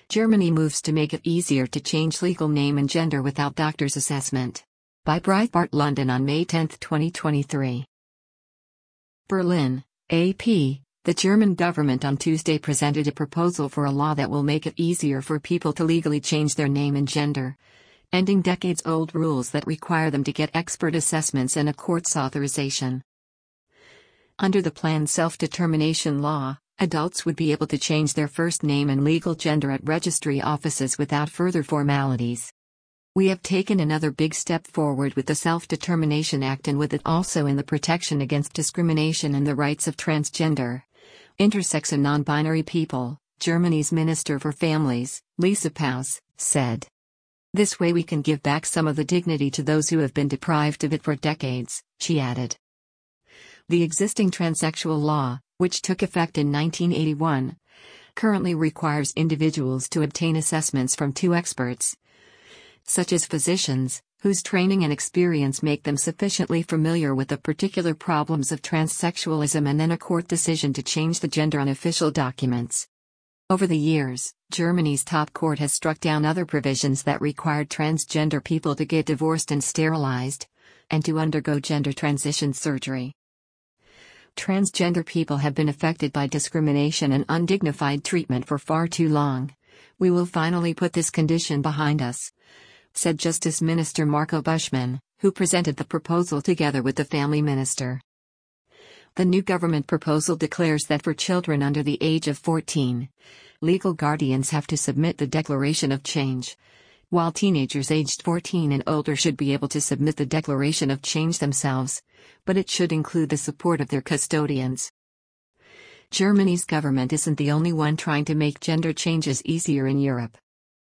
Germany moves to make it easier to change legal name and gender without doctor's assessment. By Breitbart London on May 10, 2023. Berlin, AP. The German government on Tuesday presented a proposal for a law that will make it easier for people to legally change their name and gender, ending decades-old rules that require them to get expert assessments and a court's authorization. Under the planned self-determination law, adults would be able to change their first name and legal gender at registry offices without further formalities. We have taken another big step forward with the Self-Determination Act and with it also in the protection against discrimination and the rights of transgender, intersex and non-binary people, Germany's Minister for Families, Lisa Paus, said. This way we can give back some of the dignity to those who have been deprived of it for decades, she added. The existing transsexual law, which took effect in 1981, currently requires individuals to obtain assessments from two experts, such as physicians, whose training and experience make them sufficiently familiar with the particular problems of transsexualism, and then a court decision to change the gender on official documents. Over the years, Germany's top court has struck down other provisions that required transgender people to get divorced and sterilized, and to undergo gender transition surgery. Transgender people have been affected by discrimination and undignified treatment for far too long. We will finally put this condition behind us, said Justice Minister Marco Buschmann, who presented the proposal together with the Family Minister. The new government proposal declares that for children under the age of 14, legal guardians have to submit the declaration of change, while teenagers aged 14 and older should be able to submit the declaration of change themselves, but it should include the support of their custodians. Germany's government isn't the only one trying to make gender changes easier in Europe.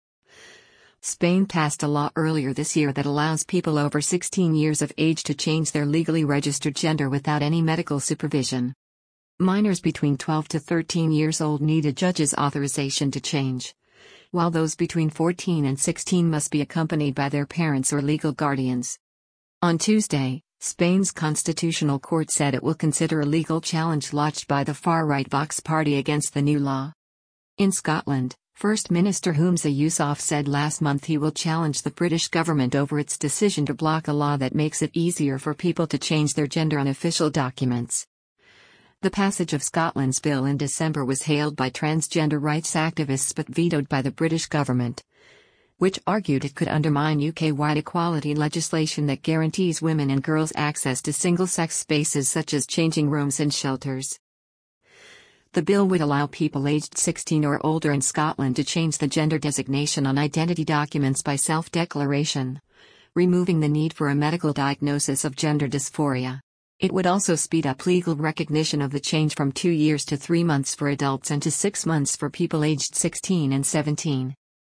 Spain passed a law earlier this year that allows people over 16 years of age to change their legally registered gender without any medical supervision. Minors between 12 to 13 years old need a judge's authorization to change, while those between 14 and 16 must be accompanied by their parents or legal guardians. On Tuesday, Spain's Constitutional Court said it will consider a legal challenge lodged by the far-right Vox Party against the new law. In Scotland, First Minister Humza Yousaf said last month he will challenge the British government over its decision to block a law that makes it easier for people to change their gender on official documents. The passage of Scotland's bill in December was hailed by transgender rights activists but vetoed by the British government, which argued it could undermine UK-wide equality legislation that guarantees women and girls access to single-sex spaces such as changing rooms and shelters. The bill would allow people aged 16 or older in Scotland to change the gender designation on identity documents by self-declaration, removing the need for a medical diagnosis of gender dysphoria. It would also speed up legal recognition of the change from 2 years to 3 months for adults and to 6 months for people aged 16 and 17.